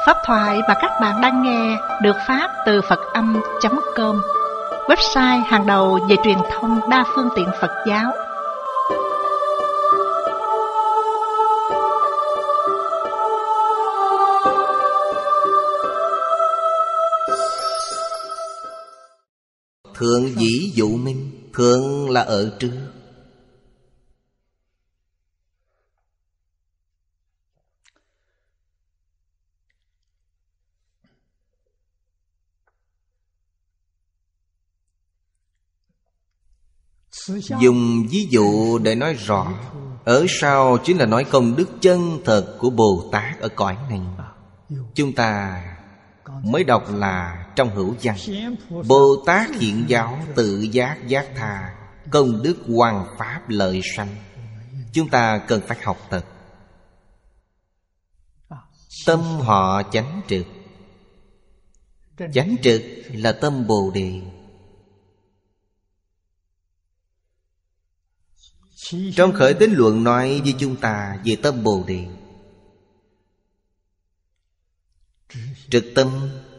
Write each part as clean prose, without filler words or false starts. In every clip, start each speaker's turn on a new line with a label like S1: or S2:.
S1: Pháp thoại mà các bạn đang nghe được phát từ Phật-âm.com, website hàng đầu về truyền thông đa phương tiện Phật giáo.
S2: Thượng dĩ dụ minh. Thượng là ở trước. Dùng ví dụ để nói rõ. Ở sau chính là nói công đức chân thật của Bồ Tát ở cõi này. Chúng ta mới đọc là trong hữu văn: Bồ Tát hiện giáo tự giác giác tha, công đức hoằng pháp lợi sanh. Chúng ta cần phải học tập. Tâm họ chánh trực. Chánh trực là tâm Bồ Đề. Trong Khởi Tín Luận nói với chúng ta về tâm Bồ Đề: trực tâm,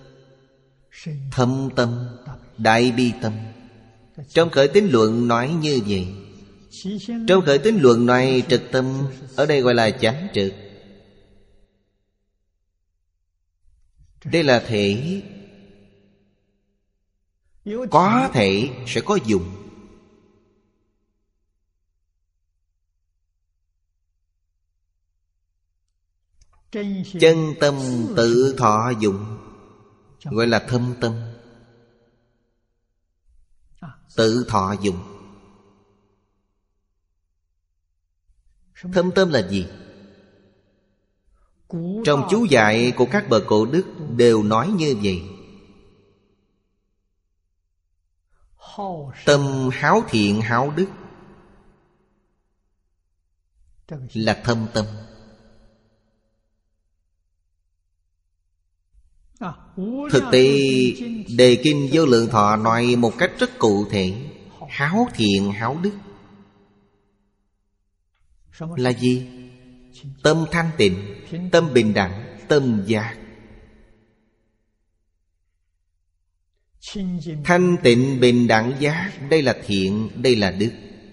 S2: thâm tâm, đại bi tâm. Trong Khởi Tín Luận nói như vậy. Trong Khởi Tín Luận nói trực tâm, ở đây gọi là chánh trực. Đây là thể. Có thể sẽ có dụng. Chân tâm tự thọ dụng gọi là thâm tâm. Tự thọ dụng. Thâm tâm là gì? Trong chú dạy của các bậc cổ đức đều nói như vậy. Tâm háo thiện háo đức là thâm tâm. Thực tế Đề Kinh Vô Lượng Thọ nói một cách rất cụ thể. Háo thiện háo đức là gì? Tâm thanh tịnh, tâm bình đẳng, tâm giác. Thanh tịnh bình đẳng giác, đây là thiện, đây là đức.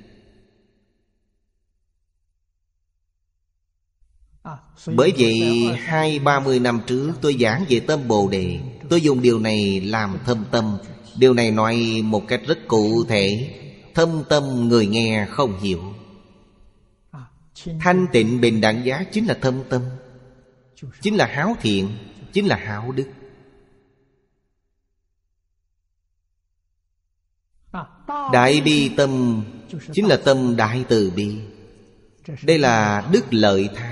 S2: Bởi vậy 20-30 năm trước tôi giảng về tâm Bồ Đề. Tôi dùng điều này làm thâm tâm. Điều này nói một cách rất cụ thể. Thâm tâm người nghe không hiểu. Thanh tịnh bình đẳng giác chính là thâm tâm, chính là háo thiện, chính là háo đức. Đại bi tâm chính là tâm đại từ bi. Đây là đức lợi tha.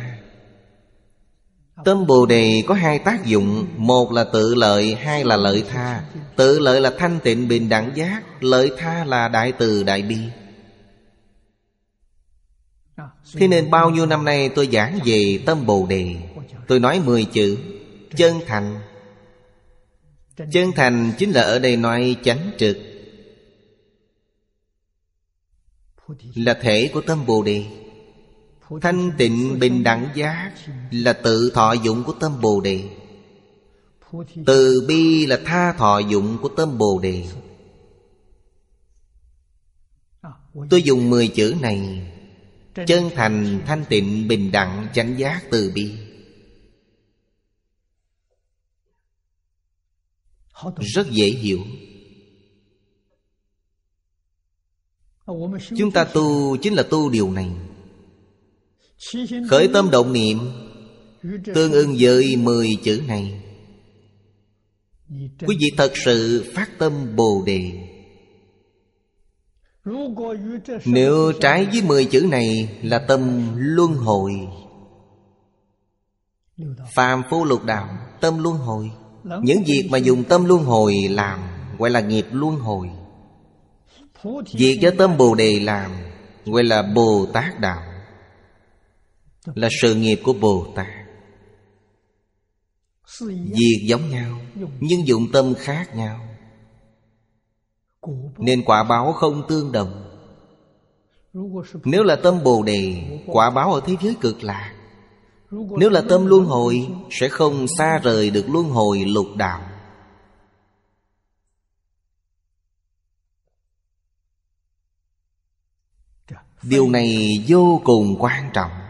S2: Tâm Bồ Đề có hai tác dụng. Một là tự lợi, hai là lợi tha. Tự lợi là thanh tịnh bình đẳng giác, lợi tha là đại từ đại bi. Thế nên bao nhiêu năm nay tôi giảng về tâm Bồ Đề. Tôi nói 10 chữ: chân thành. Chân thành chính là ở đây nói chánh trực, là thể của tâm Bồ Đề. Thanh tịnh bình đẳng giác là tự thọ dụng của tâm Bồ Đề. Từ bi là tha thọ dụng của tâm Bồ Đề. Tôi dùng 10 chữ này: chân thành, thanh tịnh, bình đẳng, chánh giác, từ bi. Rất dễ hiểu. Chúng ta tu chính là tu điều này. Khởi tâm động niệm tương ưng với 10 chữ này. Quý vị thật sự phát tâm Bồ Đề. Nếu trái với 10 chữ này là tâm luân hồi. Phàm phu lục đạo, tâm luân hồi. Những việc mà dùng tâm luân hồi làm gọi là nghiệp luân hồi. Việc do tâm Bồ Đề làm gọi là Bồ Tát đạo, là sự nghiệp của Bồ Tát. Việc giống nhau nhưng dụng tâm khác nhau, nên quả báo không tương đồng. Nếu là tâm Bồ Đề, quả báo ở thế giới cực lạc. Nếu là tâm luân hồi, sẽ không xa rời được luân hồi lục đạo. Điều này vô cùng quan trọng.